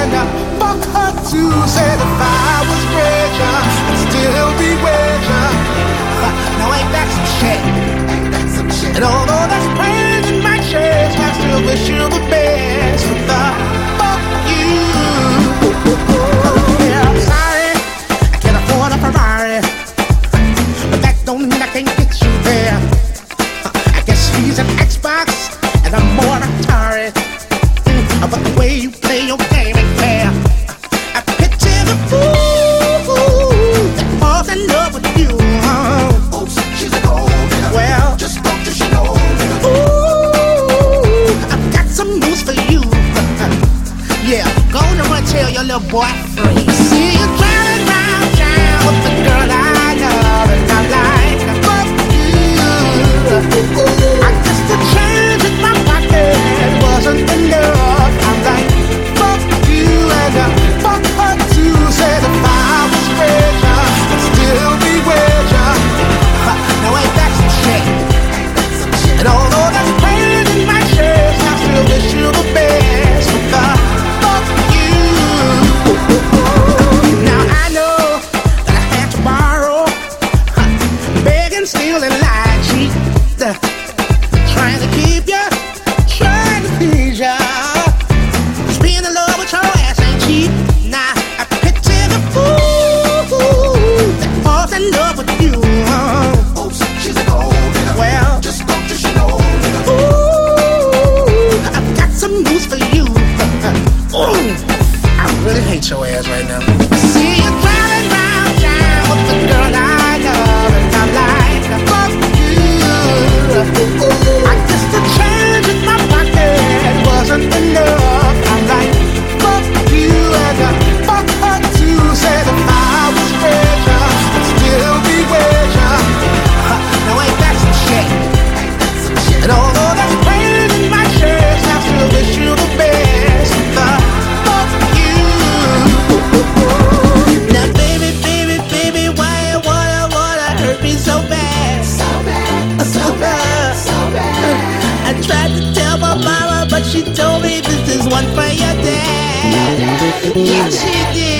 and fuck her too. Said if I was richer, I'd still be richer. Now ain't that some shit? And although there's pain in my chest, I still wish you the best. But the fuck you. Yeah, I'm sorry, I can't afford a Ferrari, but that don't mean I can't get you there. I guess he's an Xbox and I'm more Atari. But the way you play your game ain't fair. I picture the fool that falls in love with you. Oh, she's a gold digger. Well, just don't you know? Ooh, I've got some news for you. Yeah, go on and run tell your little boy free. See you driving round town with the girl I love, and I'm like, fuck you. I guess the change in my pocket wasn't enough. I'm like, fuck you and fuck her too. Said if I was richer, I'd still be richer. Now ain't that some shit? And although there's pain in my chest, I still wish you the best. But fuck you. Now I know that I had to borrow, beg and steal and lie, cheat, trying to keep you, trying to please ya. Just being in love with your ass ain't cheap. Now I picture the fool that falls in love with you. Oh, she's a gold digger. Well, just don't you know? ooh, I've got some news for you. Ooh, I really hate your ass right now. See you driving round town with the girl I love, and I'm like, fuck you. I guess the change in my pocket wasn't enough. I'm like, fuck you and fuck her too. Said if I was richer, I'd still be richer. Now ain't that some shit? And although there's pain in my chest, I still wish you the best. But fuck you. Now baby, baby, baby, why you wanna hurt me so bad? So bad, so bad, so bad. I tried to tell my mama, but she told me this is one for your dad. Yeah, she did.